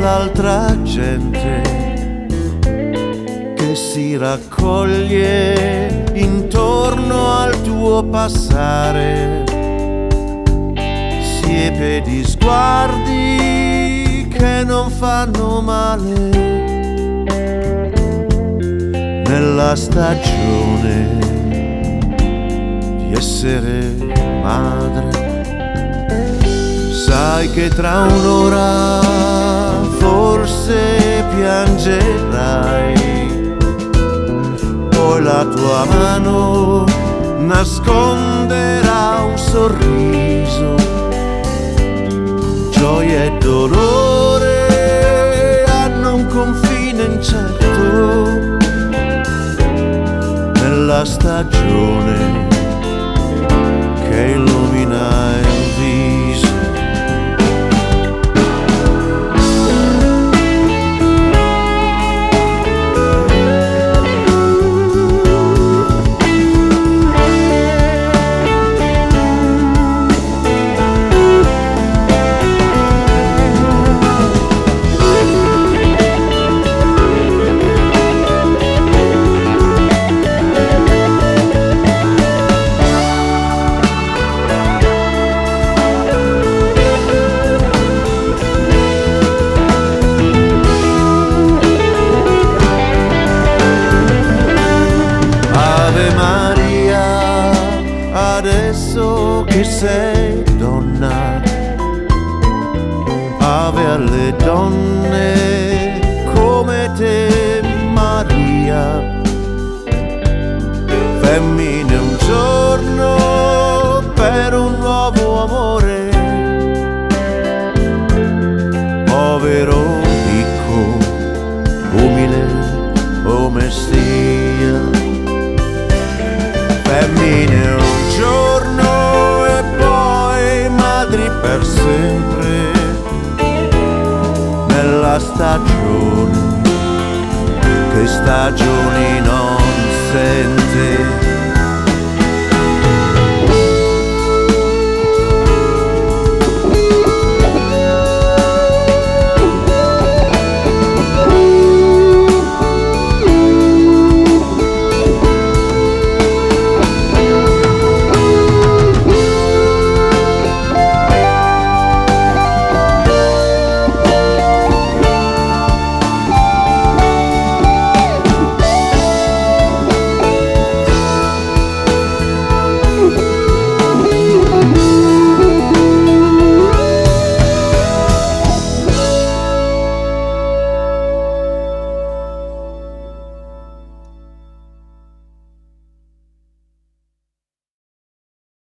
l'altra gente che si raccoglie intorno al tuo passare, siepe di sguardi che non fanno male. Nella stagione di essere madre, sai che tra un'ora forse piangerai, poi la tua mano nasconderà un sorriso, gioia e dolore hanno un confine incerto. Nella stagione che illumina il viso. Adesso che sei donna, ave alle donne come te Maria, femmine un giorno per un nuovo amore, povero ricco, umile o messia, femmine un giorno e poi madri per sempre. Nella stagione, che stagioni no.